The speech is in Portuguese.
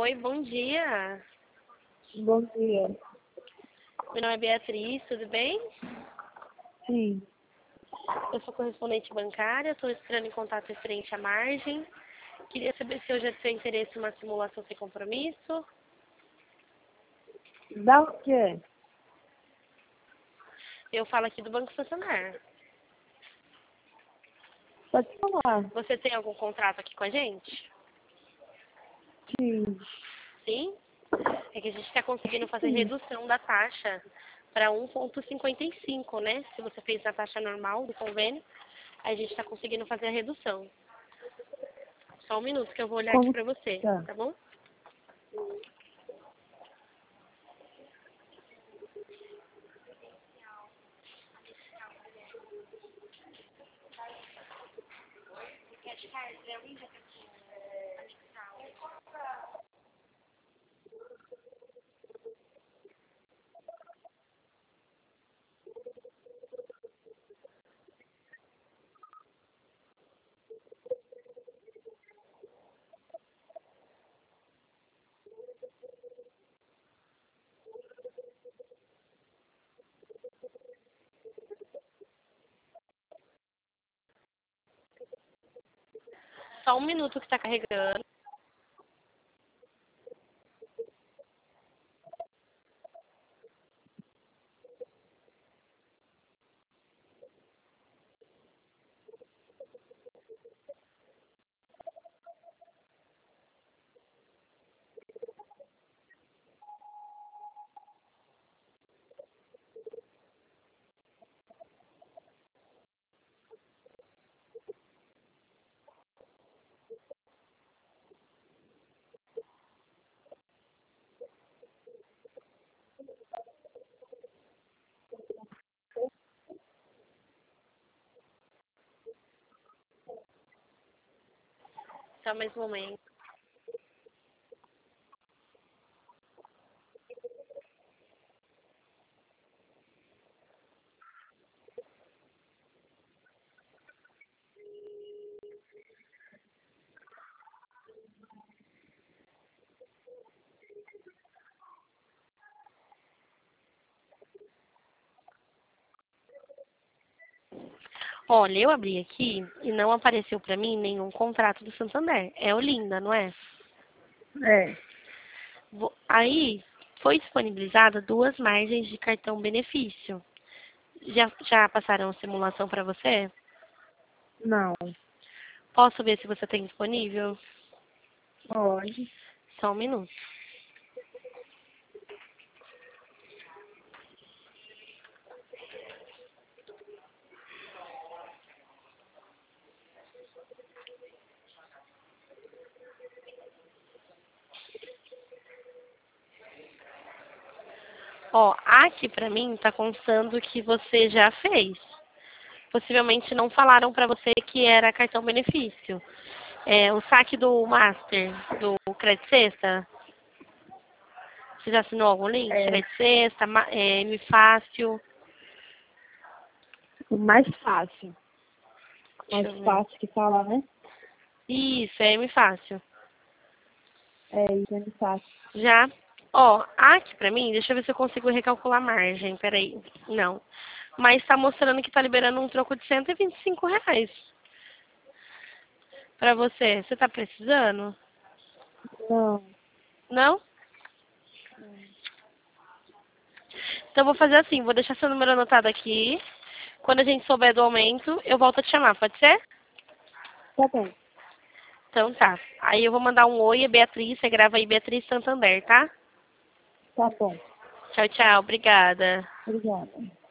Oi, bom dia. Bom dia. Meu nome é Beatriz, tudo bem? Sim. Eu sou correspondente bancária, estou entrando em contato referente à margem. Queria saber se hoje é do seu interesse uma simulação sem compromisso. Dá o quê? Eu falo aqui do Banco Santander. Pode falar. Você tem algum contrato aqui com a gente? Sim. Sim? É que a gente está conseguindo fazer redução da taxa para 1,55, né? Se você fez na taxa normal do convênio, a gente está conseguindo fazer a redução. Só um minuto que eu vou olhar aqui Como para você, tá? tá bom? Só um minuto que está carregando. Só mais um momento. Olha, eu abri aqui e não apareceu para mim nenhum contrato do Santander. É Olinda, não é? É. Aí foi disponibilizada duas margens de cartão benefício. Já passaram a simulação para você? Não. Posso ver se você tem disponível? Pode. Só um minuto. Ó, aqui para mim tá constando que você já fez. Possivelmente não falaram para você que era cartão benefício. É, o saque do Master, do Credit Sexta, você já assinou algum link? É. Credit Sexta, M Fácil. O mais fácil. Deixa Mais eu ver. fácil que falar, né? Isso, é M Fácil. É, isso é mais fácil. Já. Ó, aqui pra mim, deixa eu ver se eu consigo recalcular a margem. Peraí. Não. Mas tá mostrando que tá liberando um troco de R$ 125 pra você. Você tá precisando? Não. Não? Então eu vou fazer assim, vou deixar seu número anotado aqui. Quando a gente souber do aumento, eu volto a te chamar, pode ser? Tá bom. Então tá. Aí eu vou mandar um oi, é Beatriz, você grava aí Beatriz Santander, tá? Tá bom. Tchau, tchau. Obrigada. Obrigada.